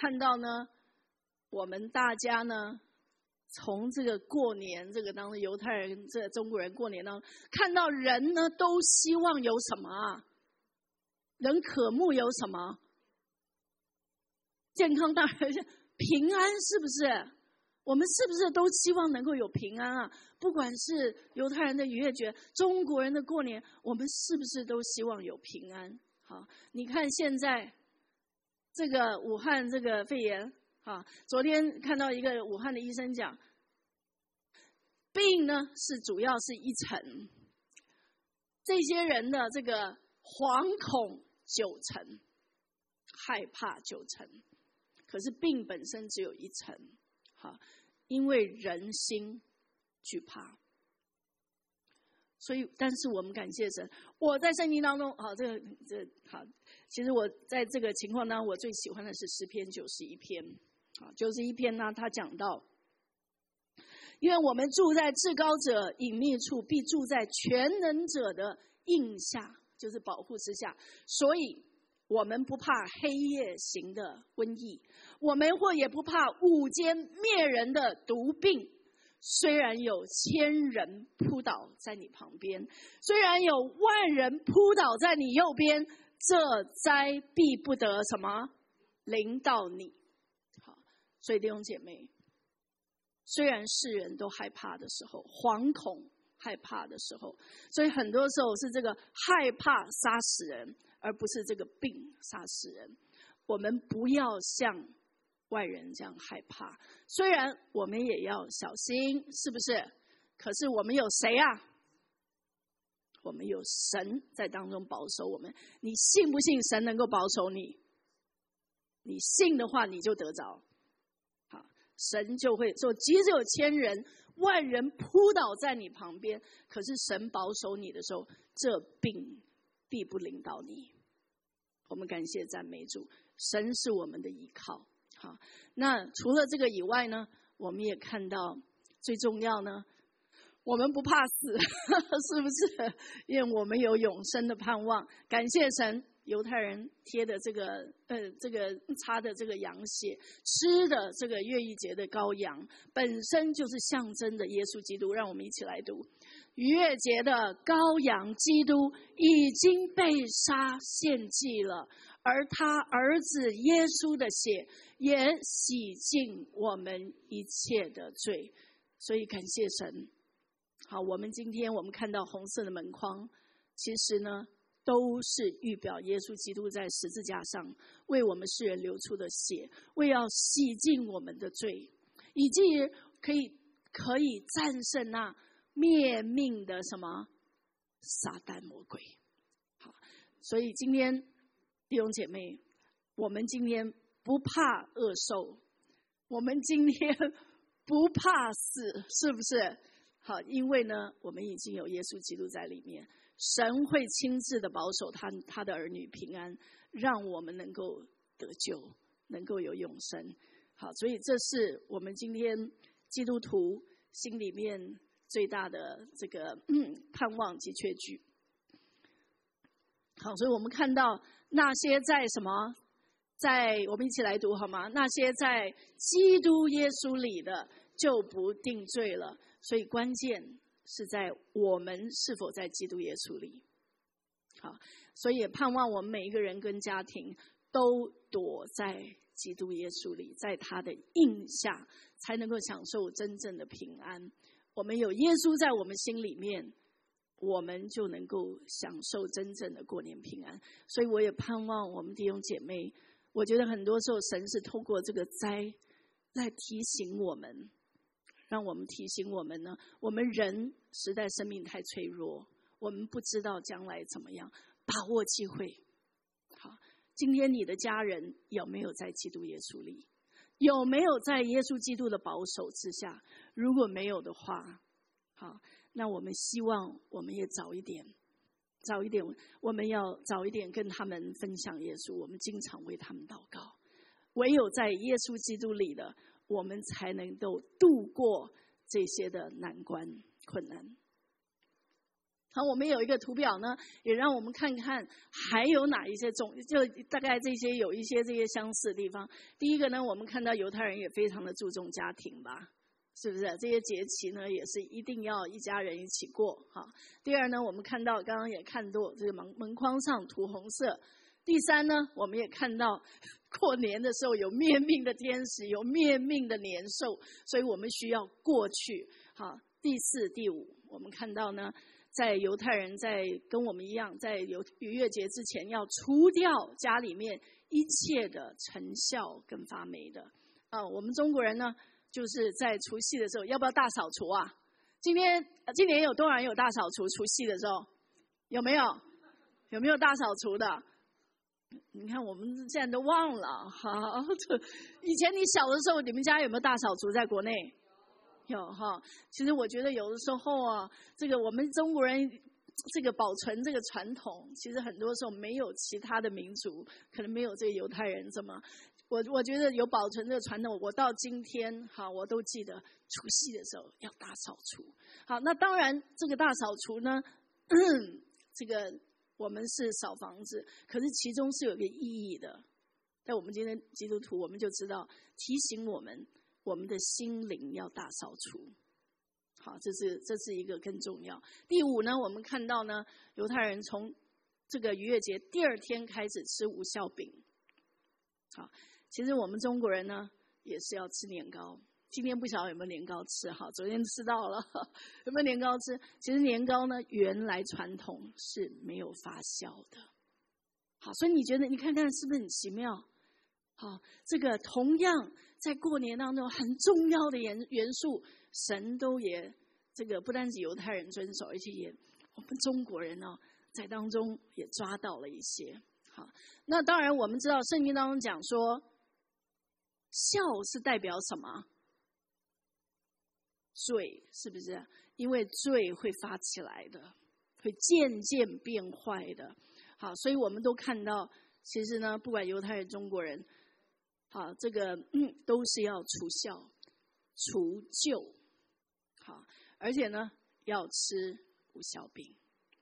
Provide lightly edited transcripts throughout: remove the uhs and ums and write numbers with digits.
看到呢，我们大家呢，从这个过年这个当中，犹太人、这中国人过年当中，看到人呢都希望有什么啊？人渴慕有什么？健康当然平安，是不是？我们是不是都希望能够有平安啊？不管是犹太人的逾越节，中国人的过年，我们是不是都希望有平安？好，你看现在这个武汉这个肺炎，昨天看到一个武汉的医生讲，病呢是主要是一层，这些人的这个惶恐9成，害怕9成，可是病本身只有1层，因为人心惧怕。所以，但是我们感谢神，我在圣经当中，好，其实我在这个情况当中，我最喜欢的是诗篇91篇，91篇呢，他讲到，因为我们住在至高者隐秘处，必住在全能者的荫下，就是保护之下，所以我们不怕黑夜行的瘟疫，我们也不怕午间灭人的毒病。虽然有1000人扑倒在你旁边，虽然有10000人扑倒在你右边，这灾必不得什么临到你。好，所以弟兄姐妹，虽然世人都害怕的时候，惶恐害怕的时候，所以很多时候是这个害怕杀死人，而不是这个病杀死人。我们不要像外人这样害怕，虽然我们也要小心，是不是？可是我们有谁啊？我们有神在当中保守我们。你信不信神能够保守你？你信的话，你就得着。好，神就会说，即使有1000人、10000人扑倒在你旁边，可是神保守你的时候，这病必不临到你。我们感谢赞美主，神是我们的依靠。好，那除了这个以外呢，我们也看到最重要呢，我们不怕死，是不是？因为我们有永生的盼望。感谢神，犹太人贴的这个擦的这个羊血，吃的这个逾越节的羔羊，本身就是象征的耶稣基督。让我们一起来读：逾越节的羔羊基督已经被杀献祭了，而他儿子耶稣的血也洗净我们一切的罪。所以感谢神。好，我们今天我们看到红色的门框，其实呢都是预表耶稣基督在十字架上为我们世人流出的血，为要洗净我们的罪，以及可以战胜那灭命的什么撒旦魔鬼。好，所以今天弟兄姐妹，我们今天不怕恶兽，我们今天不怕死，是不是？好，因为呢，我们已经有耶稣基督在里面，神会亲自的保守他的儿女平安，让我们能够得救，能够有永生。好，所以这是我们今天基督徒心里面最大的这个盼望及确据。好，所以我们看到那些在什么，在我们一起来读好吗？那些在基督耶稣里的就不定罪了。所以关键是在我们是否在基督耶稣里。好，所以也盼望我们每一个人跟家庭都躲在基督耶稣里，在他的荫下，才能够享受真正的平安。我们有耶稣在我们心里面，我们就能够享受真正的过年平安。所以我也盼望我们弟兄姐妹，我觉得很多时候神是透过这个灾来提醒我们，让我们提醒我们呢，我们人实在生命太脆弱，我们不知道将来怎么样，把握机会。好，今天你的家人有没有在基督耶稣里？有没有在耶稣基督的保守之下？如果没有的话，好，那我们希望我们也早一点，我们要早一点跟他们分享耶稣，我们经常为他们祷告。唯有在耶稣基督里的，我们才能够度过这些的难关困难。 好，我们有一个图表呢，也让我们看看还有哪一些就大概这些有一些这些相似的地方。第一个呢，我们看到犹太人也非常的注重家庭吧，是不是？这些节期呢，也是一定要一家人一起过。哈。第二呢，我们看到刚刚也看到这个门框上涂红色。第三呢，我们也看到过年的时候有灭命的天使，有灭命的年兽，所以我们需要过去。好，第四、第五，我们看到呢。在犹太人在跟我们一样，在逾越节之前要除掉家里面一切的成效跟发霉的。我们中国人呢，就是在除夕的时候，要不要大扫除啊？今年有多少人有大扫除？除夕的时候有没有？有没有大扫除的？你看我们现在都忘了。好，以前你小的时候，你们家有没有大扫除？在国内？有哈，其实我觉得有的时候啊，这个我们中国人这个保存这个传统，其实很多时候没有其他的民族，可能没有这个犹太人这么。我觉得有保存这个传统，我到今天哈，我都记得除夕的时候要大扫除。好，那当然这个大扫除呢，这个我们是扫房子，可是其中是有个意义的。在我们今天基督徒，我们就知道提醒我们的心灵要大扫除。好，这是一个更重要。第五呢，我们看到呢，犹太人从这个逾越节第二天开始吃无酵饼。好，其实我们中国人呢也是要吃年糕。今天不晓得有没有年糕吃，好，昨天吃到了，有没有年糕吃？其实年糕呢，原来传统是没有发酵的。好，所以你觉得你看看是不是很奇妙？好，这个同样在过年当中很重要的元素，神都也这个不单是犹太人遵守，而且也我们中国人呢在当中也抓到了一些。好，那当然我们知道圣经当中讲说，笑是代表什么？罪，是不是？因为罪会发起来的，会渐渐变坏的。好，所以我们都看到，其实呢，不管犹太人、中国人。好，这个都是要除酵、除旧，好，而且呢要吃无酵饼。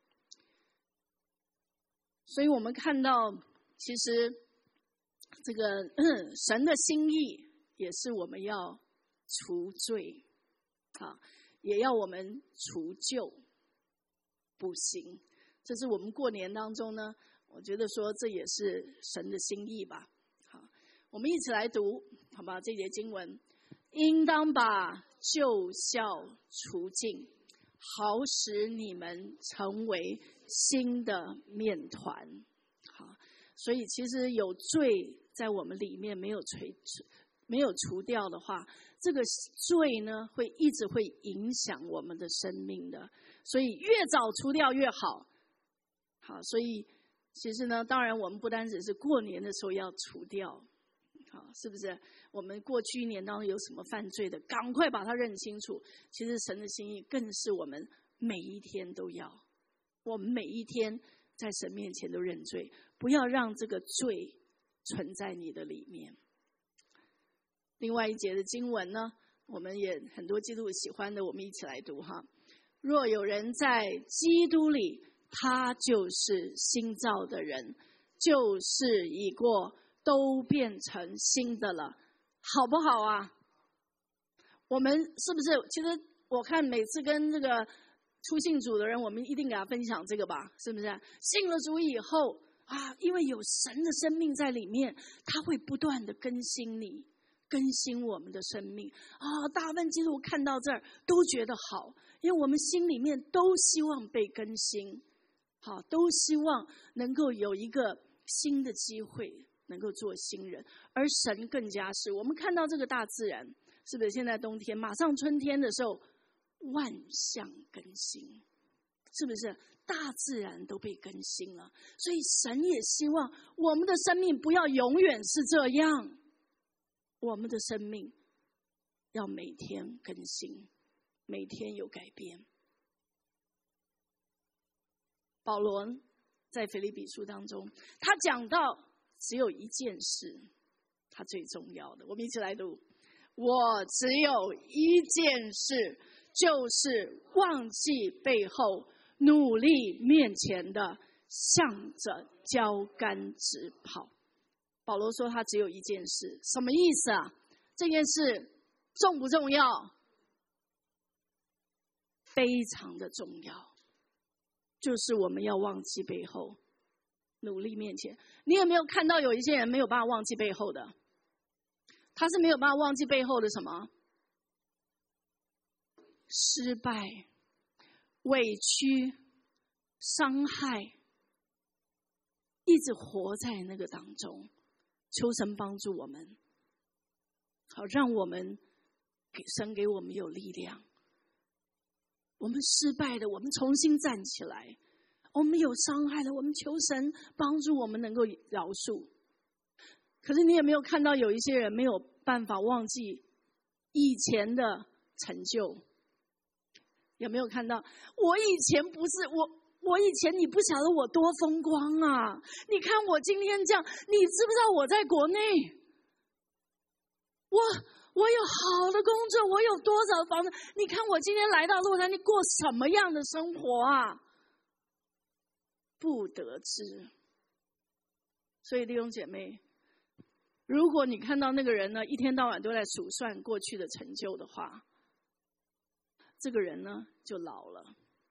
所以我们看到，其实这个神的心意也是我们要除罪，好，也要我们除旧补新。这是我们过年当中呢，我觉得说这也是神的心意吧。我们一起来读，好吧？这节经文，应当把旧酵除尽，好使你们成为新的面团。好，所以其实有罪在我们里面没有除掉的话，这个罪呢会一直会影响我们的生命的。所以越早除掉越好。好，所以其实呢，当然我们不单只是过年的时候要除掉。好，是不是？我们过去一年当中有什么犯罪的，赶快把它认清楚。其实神的心意更是我们每一天都要，我们每一天在神面前都认罪，不要让这个罪存在你的里面。另外一节的经文呢，我们也很多基督徒喜欢的，我们一起来读哈。若有人在基督里，他就是新造的人，旧事已过，都变成新的了，好不好啊？我们是不是？其实我看每次跟这个初信主的人，我们一定给他分享这个吧，是不是？信了主以后啊，因为有神的生命在里面，他会不断的更新你，更新我们的生命啊。大部分基督徒看到这儿都觉得好，因为我们心里面都希望被更新，好，都希望能够有一个新的机会。能够做新人，而神更加是我们看到这个大自然，是不是？现在冬天马上春天的时候，万象更新，是不是？大自然都被更新了，所以神也希望我们的生命不要永远是这样，我们的生命要每天更新，每天有改变。保罗在腓立比书当中，他讲到只有一件事，他最重要的，我们一起来读。我只有一件事，就是忘记背后， 努力面前的，向着标杆直跑。保罗说他只有一件事，什么意思啊？这件事重不重要？非常的重要，就是我们要忘记背后，努力面前。你有没有看到有一些人没有办法忘记背后的？他是没有办法忘记背后的什么？失败、委屈、伤害，一直活在那个当中。求神帮助我们，好让我们神给我们有力量。我们失败的，我们重新站起来；我们有伤害的，我们求神帮助我们能够饶恕。可是你有没有看到有一些人没有办法忘记以前的成就？有没有看到？我以前不是我以前你不晓得我多风光啊！你看我今天这样，你知不知道我在国内？我有好的工作，我有多少房子？你看我今天来到洛杉矶，过什么样的生活啊？不得知。所以弟兄姐妹，如果你看到那个人呢，一天到晚都在数算过去的成就的话，这个人呢就老了，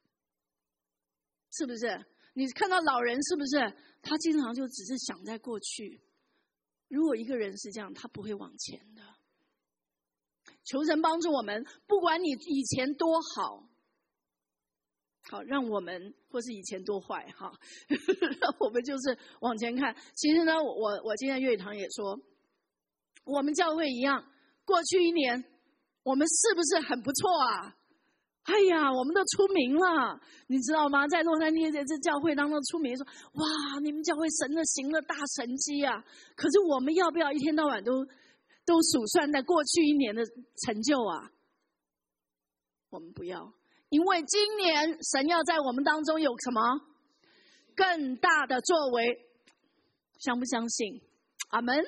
是不是？你看到老人是不是？他经常就只是想在过去。如果一个人是这样，他不会往前的。求神帮助我们，不管你以前多好，好让我们或是以前多坏哈，让我们就是往前看。其实呢，我今天粤语堂也说，我们教会一样，过去一年我们是不是很不错啊？哎呀，我们都出名了，你知道吗？在洛杉矶这教会当中出名，说哇，你们教会神的行了大神迹啊！可是我们要不要一天到晚都数算在过去一年的成就啊？我们不要，因为今年神要在我们当中有什么更大的作为，相不相信？阿们。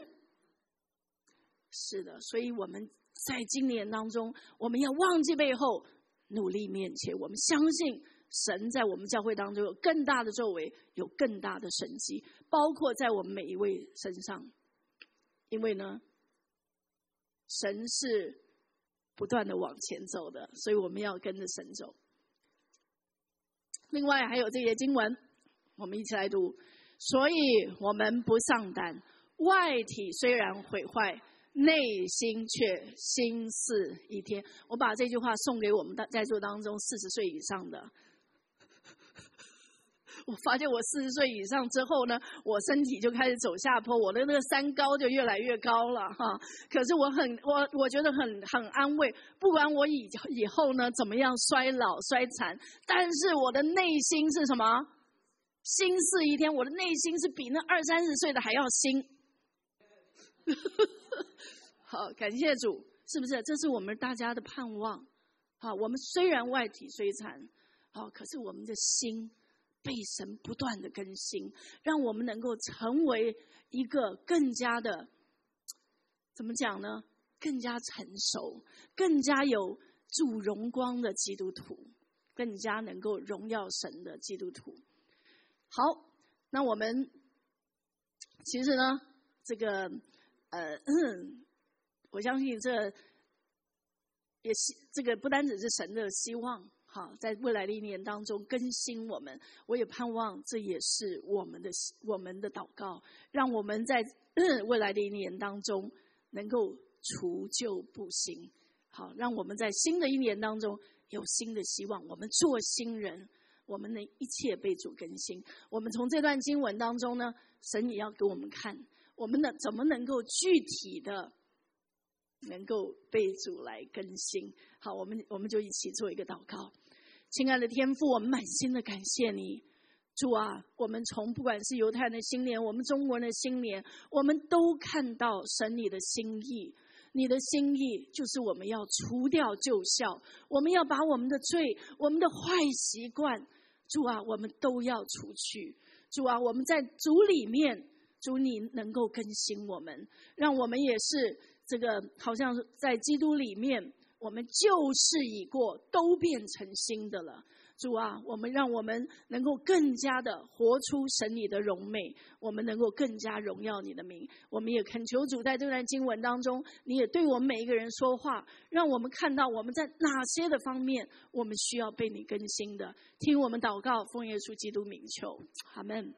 是的，所以我们在今年当中，我们要忘记背后，努力面前。我们相信神在我们教会当中有更大的作为，有更大的神迹，包括在我们每一位身上。因为呢，神是不断的往前走的，所以我们要跟着神走。另外还有这些经文，我们一起来读。所以我们不丧胆，外体虽然毁坏，内心却新似一天。我把这句话送给我们在座当中40岁以上的。我发现我40岁以上之后呢，我身体就开始走下坡，我的那个山高就越来越高了哈。可是我觉得很安慰，不管我以后呢怎么样衰老衰残，但是我的内心是什么？新似一天，我的内心是比那20-30岁的还要新。好，感谢主，是不是？这是我们大家的盼望。好，我们虽然外体衰残，好，可是我们的心被神不断的更新，让我们能够成为一个更加的，怎么讲呢？更加成熟，更加有主荣光的基督徒，更加能够荣耀神的基督徒。好，那我们其实呢，这个我相信这个不单只是神的希望，好，在未来的一年当中更新我们，我也盼望这也是我们的祷告，让我们在未来的一年当中能够除旧布新，好，让我们在新的一年当中有新的希望，我们做新人，我们的一切被主更新。我们从这段经文当中呢，神也要给我们看，我们怎么能够具体的能够被主来更新。好，我们就一起做一个祷告。亲爱的天父，我们满心的感谢你，主啊，我们从不管是犹太人的新年，我们中国人的新年，我们都看到神你的心意。你的心意就是我们要除掉旧酵，我们要把我们的罪，我们的坏习惯，主啊，我们都要除去。主啊，我们在主里面，主你能够更新我们，让我们也是这个好像在基督里面，我们旧事已过，都变成新的了。 主啊，让我们能够更加的活出神你的荣美，我们能够更加荣耀你的名。我们也恳求主在这段经文当中，你也对我们每一个人说话，让我们看到我们在哪些的方面我们需要被你更新的。听我们祷告，奉耶稣基督名求，阿们。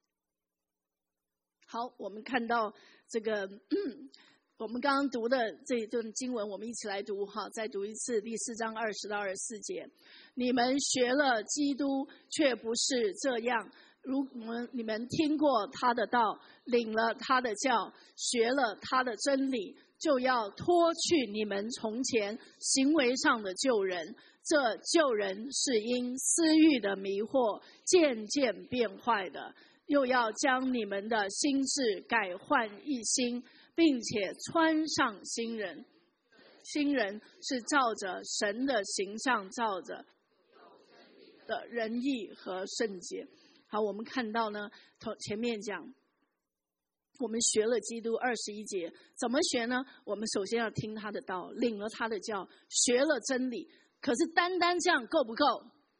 好，我们看到这个我们刚刚读的这一段经文，我们一起来读哈，再读一次第4章20到24节。你们学了基督，却不是这样。你们听过他的道，领了他的教，学了他的真理，就要脱去你们从前行为上的旧人。这旧人是因私欲的迷惑渐渐变坏的，又要将你们的心志改换一新，并且穿上新人。新人是照着神的形象造着的仁义和圣洁。好，我们看到呢，前面讲我们学了基督21节，怎么学呢？我们首先要听他的道，领了他的教，学了真理。可是单单这样够不够？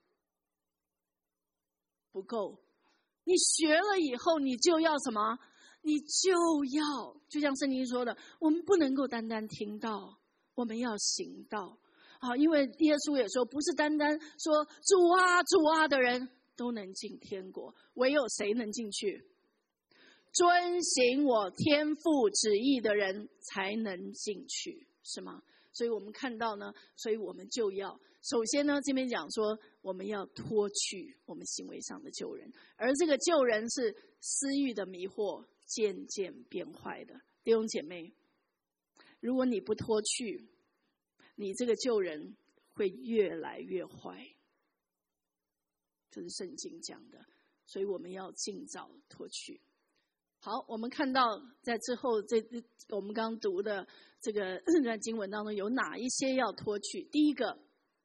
不够。你学了以后，你就要什么？你就要，就像圣经说的，我们不能够单单听道，我们要行道。好，因为耶稣也说，不是单单说主啊主啊的人都能进天国，唯有谁能进去？遵行我天父旨意的人才能进去，是吗？所以我们看到呢，所以我们就要首先呢，这边讲说我们要脱去我们行为上的旧人，而这个旧人是私欲的迷惑渐渐变坏的。弟兄姐妹，如果你不脱去，你这个旧人会越来越坏，这是圣经讲的，所以我们要尽早脱去。好，我们看到在之后我们刚读的这段经文当中有哪一些要脱去？第一个，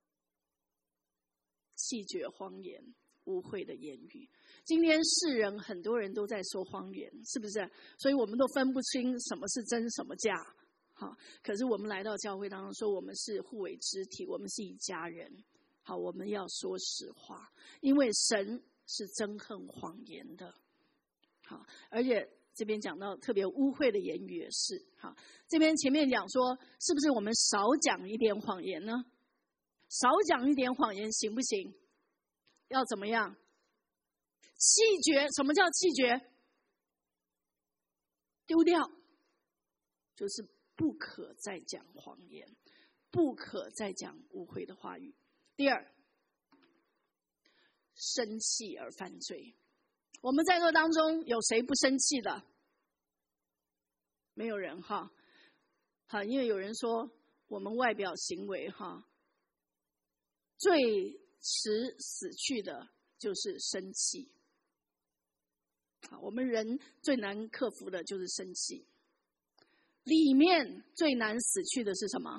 弃绝谎言，污秽的言语。今天世人很多人都在说谎言，是不是？所以我们都分不清什么是真什么假。好，可是我们来到教会当中说我们是互为肢体，我们是一家人。好，我们要说实话，因为神是憎恨谎言的。好，而且这边讲到特别污秽的言语也是。好，这边前面讲说，是不是我们少讲一点谎言呢？少讲一点谎言行不行？要怎么样？弃绝。什么叫弃绝？丢掉，就是不可再讲谎言，不可再讲污秽的话语。第二，生气而犯罪。我们在座当中有谁不生气的？没有人哈。好，因为有人说我们外表行为哈，最迟死去的就是生气。好，我们人最难克服的就是生气。里面最难死去的是什么？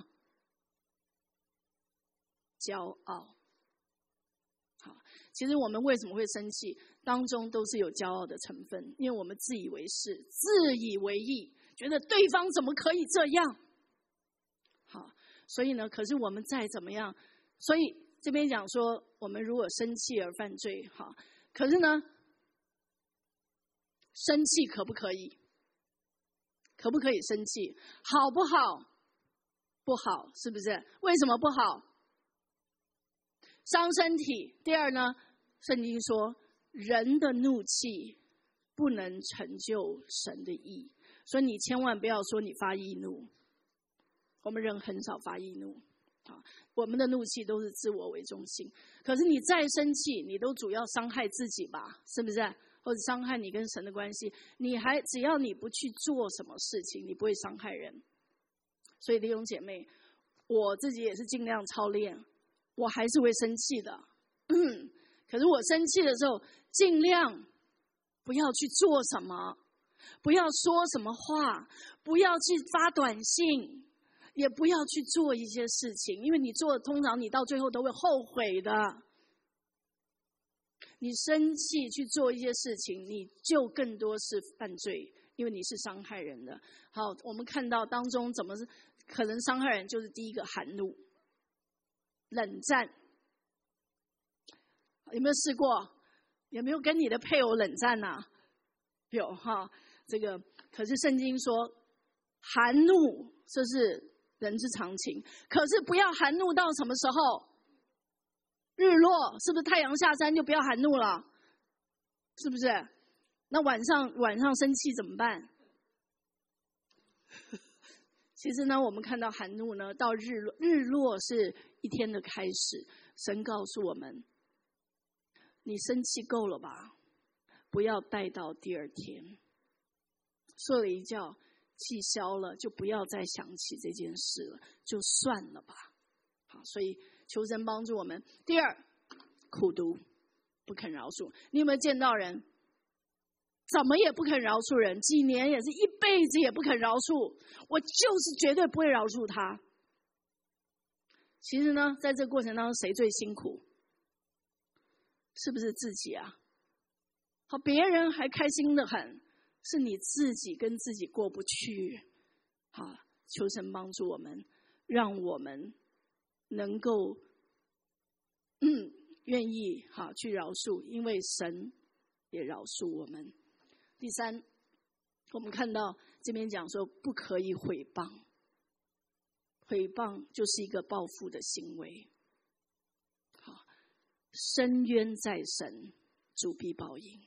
骄傲。好，其实我们为什么会生气？当中都是有骄傲的成分，因为我们自以为是，自以为意，觉得对方怎么可以这样？好，所以呢，可是我们再怎么样，所以这边讲说，我们如果生气而犯罪，好，可是呢，生气可不可以？可不可以生气？好不好？不好，是不是？为什么不好？伤身体。第二呢，圣经说人的怒气不能成就神的义，所以你千万不要说你发义怒。我们人很少发义怒，我们的怒气都是自我为中心。可是你再生气，你都主要伤害自己吧，是不是？或者伤害你跟神的关系，只要你不去做什么事情，你不会伤害人。所以弟兄姐妹，我自己也是尽量操练，我还是会生气的。可是我生气的时候，尽量不要去做什么，不要说什么话，不要去发短信，也不要去做一些事情，因为你做通常你到最后都会后悔的。你生气去做一些事情，你就更多是犯罪，因为你是伤害人的。好，我们看到当中怎么是可能伤害人，就是第一个含怒、冷战。 有没有试过？有没有跟你的配偶冷战啊？有哈，这个可是圣经说，含怒这是人之常情，可是不要含怒到什么时候？日落，是不是太阳下山就不要含怒了？是不是？那晚上生气怎么办？其实呢，我们看到含怒呢，到日落是一天的开始。神告诉我们，你生气够了吧？不要带到第二天。睡了一觉，气消了，就不要再想起这件事了，就算了吧。好，所以求神帮助我们。第二，苦毒，不肯饶恕。你有没有见到人怎么也不肯饶恕人，几年也是一辈子也不肯饶恕，我就是绝对不会饶恕他。其实呢，在这个过程当中，谁最辛苦？是不是自己啊？好，别人还开心的很，是你自己跟自己过不去。好，求神帮助我们，让我们能够愿意去饶恕，因为神也饶恕我们。第三，我们看到这边讲说不可以毁谤，毁谤就是一个报复的行为。好，深渊在神，主必报应。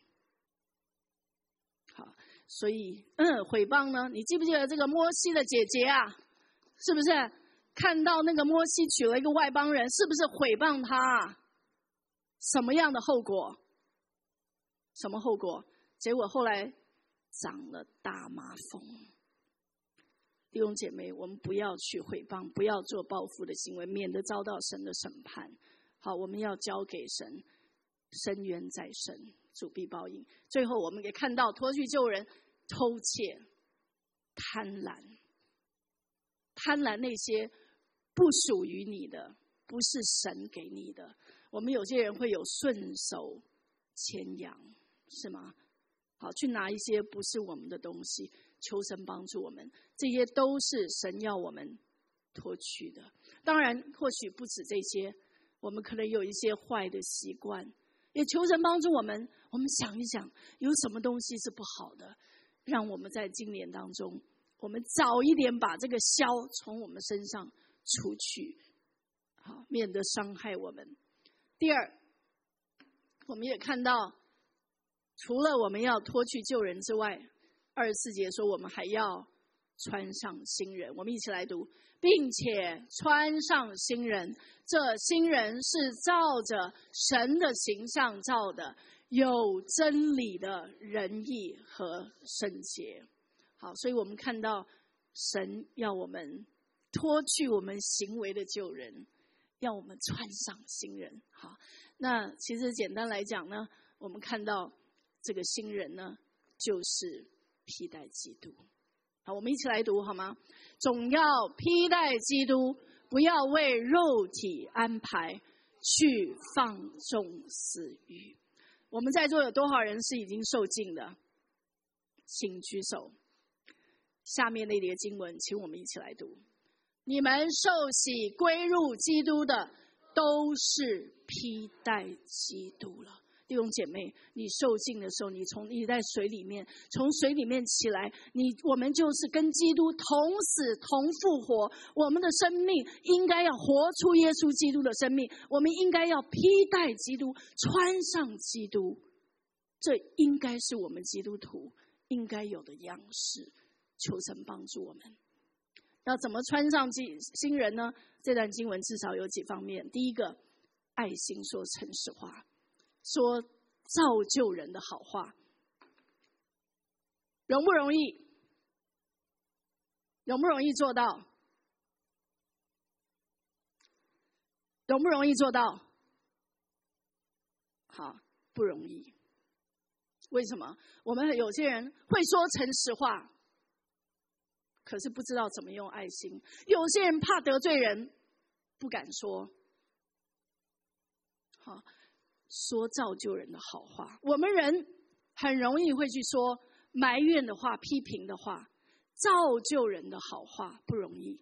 好，所以毁谤呢，你记不记得这个摩西的姐姐啊？是不是看到那个摩西娶了一个外邦人，是不是毁谤他？什么样的后果？什么后果？结果后来长了大麻风。弟兄姐妹，我们不要去毁谤，不要做报复的行为，免得遭到神的审判。好，我们要交给神，深渊在神，主必报应。最后我们也看到脱去救人、偷窃、贪婪，贪婪那些不属于你的，不是神给你的。我们有些人会有顺手牵羊，是吗？好，去拿一些不是我们的东西，求神帮助我们，这些都是神要我们脱去的。当然或许不止这些，我们可能有一些坏的习惯，也求神帮助我们。我们想一想，有什么东西是不好的，让我们在今年当中，我们早一点把这个消从我们身上出去，好，免得伤害我们。第二，我们也看到，除了我们要脱去旧人之外，24节说我们还要穿上新人。我们一起来读，并且穿上新人，这新人是照着神的形象造的，有真理的仁义和圣洁。好，所以我们看到神要我们脱去我们行为的旧人，要我们穿上新人。好，那其实简单来讲呢，我们看到这个新人呢，就是披戴基督。好，我们一起来读好吗？总要披戴基督，不要为肉体安排去放纵私欲。我们在座有多少人是已经受浸的？请举手。下面那节经文，请我们一起来读。你们受洗归入基督的，都是披戴基督了。弟兄姐妹，你受浸的时候，你在水里面，从水里面起来，我们就是跟基督同死同复活。我们的生命应该要活出耶稣基督的生命，我们应该要披戴基督，穿上基督，这应该是我们基督徒应该有的样式。求神帮助我们。要怎么穿上新人呢？这段经文至少有几方面。第一个，爱心说诚实话，说造就人的好话。容不容易？容不容易做到？容不容易做到？好，不容易。为什么？我们有些人会说诚实话，可是不知道怎么用爱心。有些人怕得罪人，不敢说。好，说造就人的好话。我们人很容易会去说埋怨的话、批评的话，造就人的好话不容易，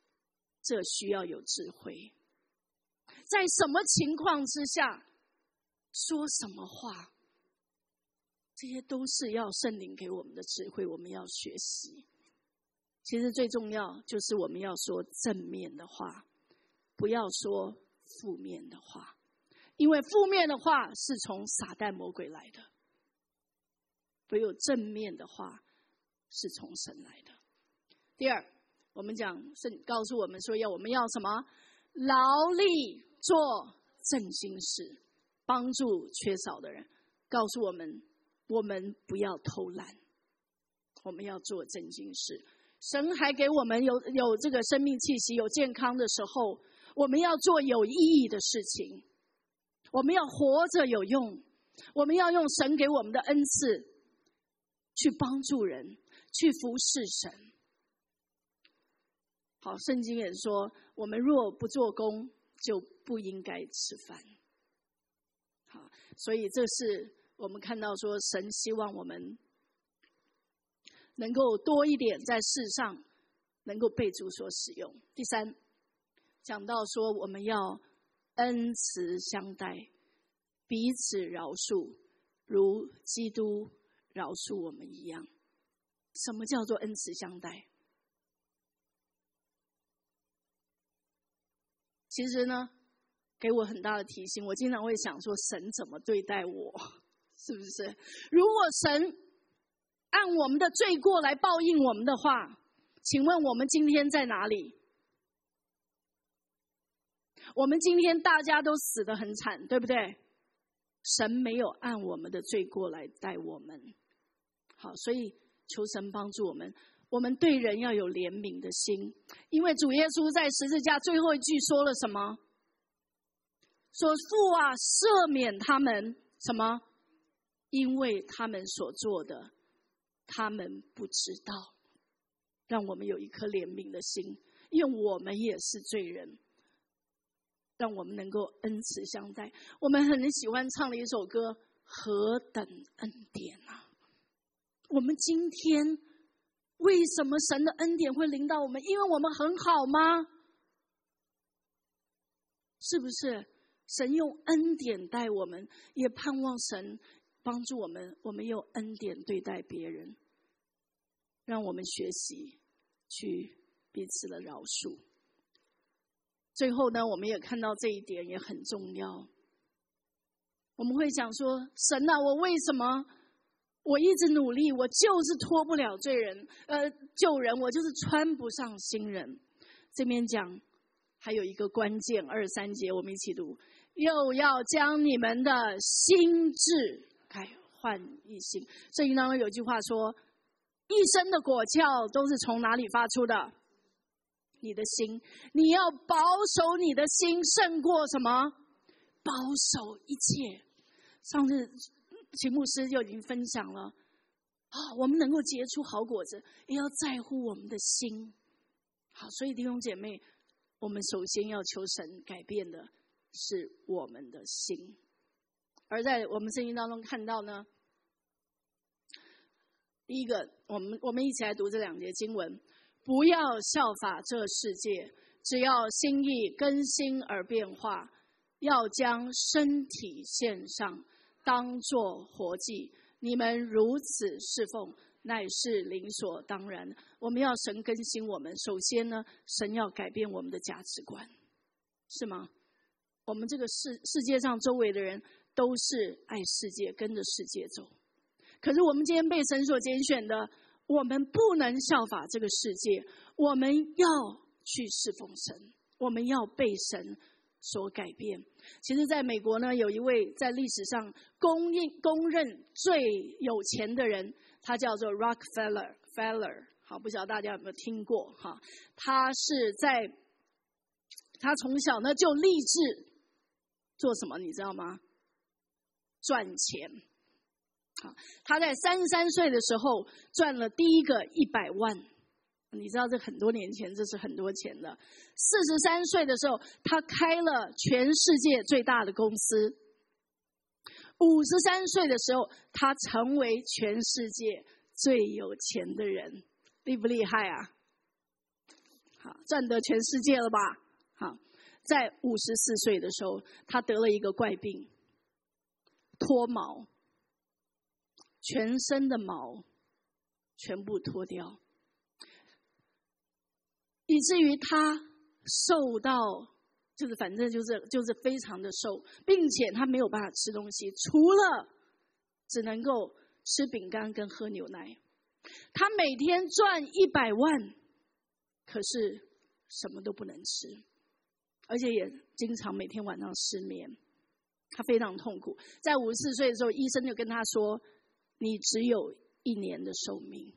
这需要有智慧。在什么情况之下说什么话，这些都是要圣灵给我们的智慧，我们要学习。其实最重要就是我们要说正面的话，不要说负面的话，因为负面的话是从撒旦魔鬼来的，唯有正面的话是从神来的。第二，我们讲告诉我们说我们要什么？劳力做正经事，帮助缺少的人。告诉我们不要偷懒，我们要做正经事。神还给我们有这个生命气息，有健康的时候，我们要做有意义的事情，我们要活着有用，我们要用神给我们的恩赐去帮助人，去服侍神。好，圣经也说，我们若不做工，就不应该吃饭。好，所以这是我们看到说，神希望我们能够多一点在世上能够被主所使用。第三，讲到说我们要恩慈相待，彼此饶恕，如基督饶恕我们一样。什么叫做恩慈相待？其实呢，给我很大的提醒。我经常会想说，神怎么对待我？是不是？如果神按我们的罪过来报应我们的话，请问我们今天在哪里？我们今天大家都死得很惨，对不对？神没有按我们的罪过来待我们。好，所以求神帮助我们，我们对人要有怜悯的心。因为主耶稣在十字架最后一句说了什么？说父啊，赦免他们什么？因为他们所做的他们不知道。让我们有一颗怜悯的心，因为我们也是罪人，让我们能够恩慈相待。我们很喜欢唱的一首歌，何等恩典啊！我们今天为什么神的恩典会临到我们？因为我们很好吗？是不是？神用恩典待我们，也盼望神帮助我们，我们用恩典对待别人。让我们学习去彼此的饶恕。最后呢，我们也看到这一点也很重要。我们会想说，神啊，我为什么我一直努力，我就是脱不了罪人救人，我就是穿不上新人。这边讲还有一个关键，23节我们一起读，又要将你们的心志改换一新。圣经当中有一句话说，一生的果效都是从哪里发出的？你的心。你要保守你的心胜过什么？保守一切。上次秦牧师就已经分享了我们能够结出好果子，也要在乎我们的心。好，所以弟兄姐妹，我们首先要求神改变的是我们的心。而在我们圣经当中看到呢，第一个，我们一起来读这2节经文。不要效法这世界，只要心意更新而变化，要将身体献上，当作活祭。你们如此侍奉，乃是理所当然。我们要神更新我们，首先呢，神要改变我们的价值观，是吗？我们这个世界上周围的人都是爱世界，跟着世界走。可是我们今天被神所拣选的，我们不能效法这个世界，我们要去侍奉神，我们要被神所改变。其实在美国呢，有一位在历史上公认最有钱的人，他叫做 Rockefeller。 好，不晓得大家有没有听过哈？他从小呢就立志做什么，你知道吗？赚钱。好，他在33岁的时候赚了第一个100万，你知道这很多年前，这是很多钱的。43岁的时候，他开了全世界最大的公司。53岁的时候，他成为全世界最有钱的人，厉不厉害啊？好，赚得全世界了吧？好，在54岁的时候，他得了一个怪病。 脱毛，全身的毛全部脱掉，以至于他瘦到反正就是非常的瘦，并且他没有办法吃东西，除了只能够吃饼干跟喝牛奶。他每天赚100万，可是什么都不能吃，而且也经常每天晚上失眠，他非常痛苦。在54岁的时候，医生就跟他说，你只有1年的寿命。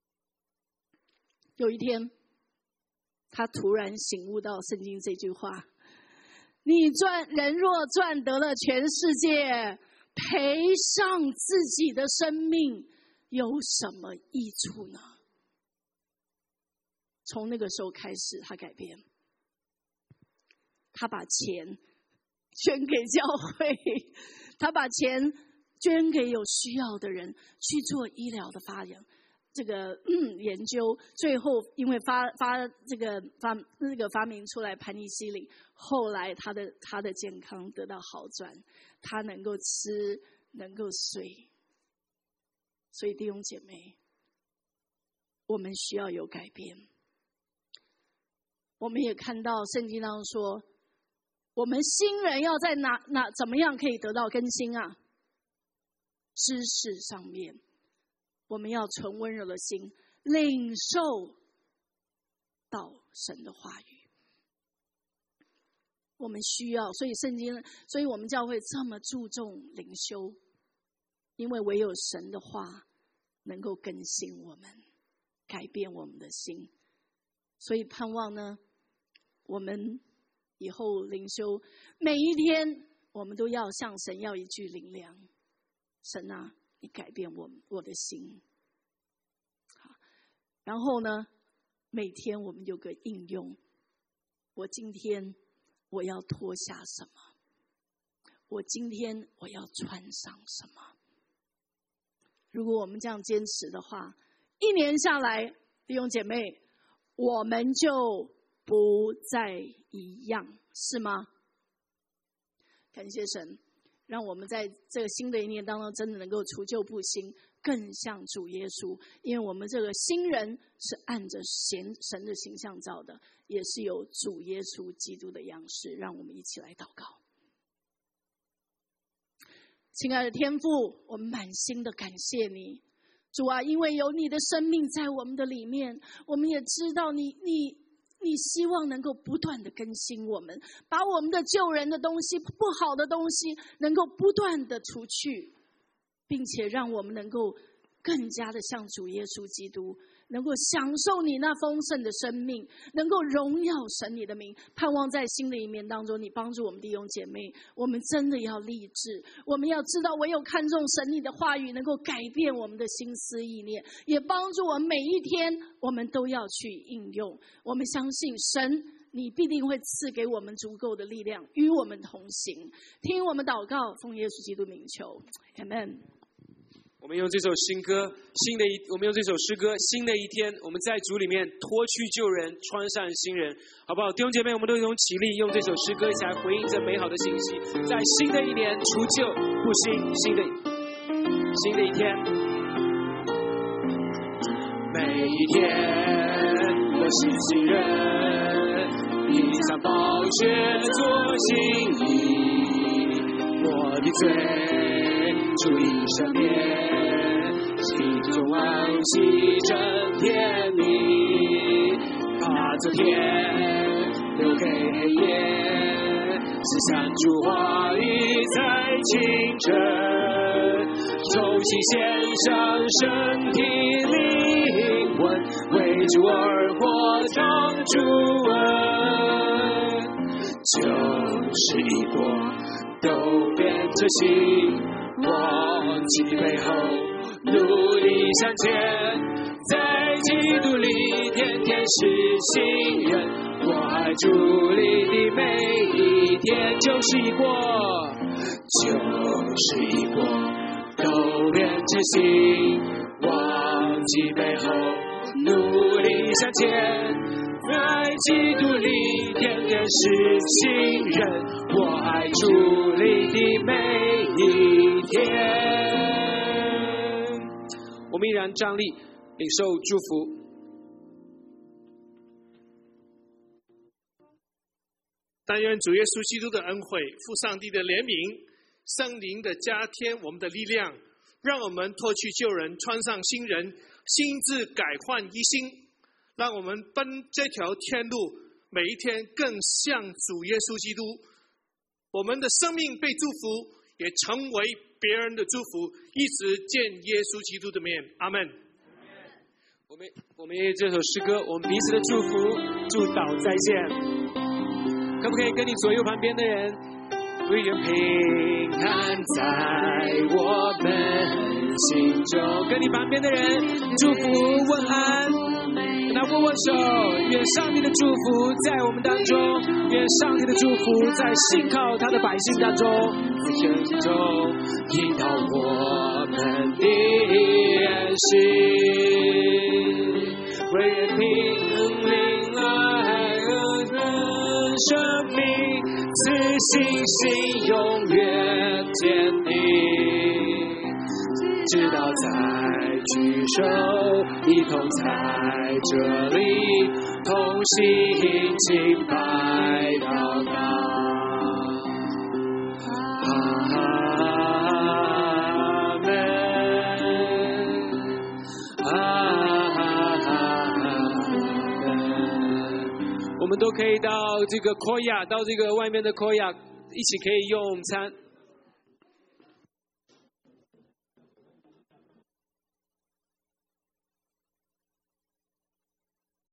有一天他突然醒悟到圣经这句话，人若赚得了全世界，赔上自己的生命，有什么益处呢？从那个时候开始，他改变，他把钱捐给教会，他把钱捐给有需要的人，去做医疗的研究，最后因为发明出来盘尼西林，后来他的健康得到好转，他能够吃，能够睡。所以弟兄姐妹，我们需要有改变。我们也看到圣经当中说，我们新人要在怎么样可以得到更新啊？知识上面，我们要存温柔的心，领受到神的话语。我们需要，所以我们教会这么注重灵修，因为唯有神的话能够更新我们，改变我们的心。所以盼望呢，我们以后灵修每一天，我们都要向神要一句灵粮，神啊，你改变我的心。然后呢，每天我们有个应用，我今天我要脱下什么，我今天我要穿上什么。如果我们这样坚持的话，1年下来，弟兄姐妹，我们就不再一样，是吗？感谢神，让我们在这个新的1年当中，真的能够除旧布新，更像主耶稣。因为我们这个新人是按着神的形象造的，也是有主耶稣基督的样式。让我们一起来祷告。亲爱的天父，我们满心的感谢你，主啊，因为有你的生命在我们的里面，我们也知道你希望能够不断的更新我们，把我们的旧人的东西、不好的东西能够不断的除去，并且让我们能够更加的像主耶稣基督，能够享受你那丰盛的生命，能够荣耀神你的名。盼望在新的1年当中，你帮助我们弟兄姐妹，我们真的要立志，我们要知道唯有看重神你的话语，能够改变我们的心思意念，也帮助我们每一天我们都要去应用。我们相信神你必定会赐给我们足够的力量，与我们同行。听我们祷告，奉耶稣基督名求， Amen。 我们用这首诗歌，新的一天，我们在主里面脱去旧人，穿上新人，好不好？弟兄姐妹，我们都一同起立，用这首诗歌一起来回应这美好的信息。在新的1年，除旧布新，新的一天，每一天都是新人，披上宝血做新衣，我的罪主已赦免，心中安息真甜蜜，把昨天留给黑夜，思想主话语在清晨，重新献上身体灵魂，为主而活唱主恩，就是一波都变成新，忘记背后，努力向前，在基督里天天是新人，我爱主里的每一天，就是一过都变成新，忘记背后，努力向前，在基督里天天是新人，我爱主里的每一天。我们依然站立，领受祝福。 但愿主耶稣基督的恩惠、父上帝的怜悯、圣灵的加添我们的力量，让我们脱去旧人，穿上新人，心智改换一新，让我们奔这条天路，每一天更像主耶稣基督。我们的生命被祝福，也成为别人的祝福，一直见耶稣基督的面。阿们。 我们也这首诗歌，我们彼此的祝福，祝祷再见。可不可以跟你左右旁边的人，愿平安在我们心中？跟你旁边的人祝福问安，跟他握握手。愿上帝的祝福在我们当中，愿上帝的祝福在信靠他的百姓当中，在生中引导我们的安息。唯愿平灵来生命，此信心永远坚定，直到再举手一同在这里同心敬拜祷告。阿们，阿们。我们都可以到这个 Koya， 到这个外面的 Koya， 一起可以用餐。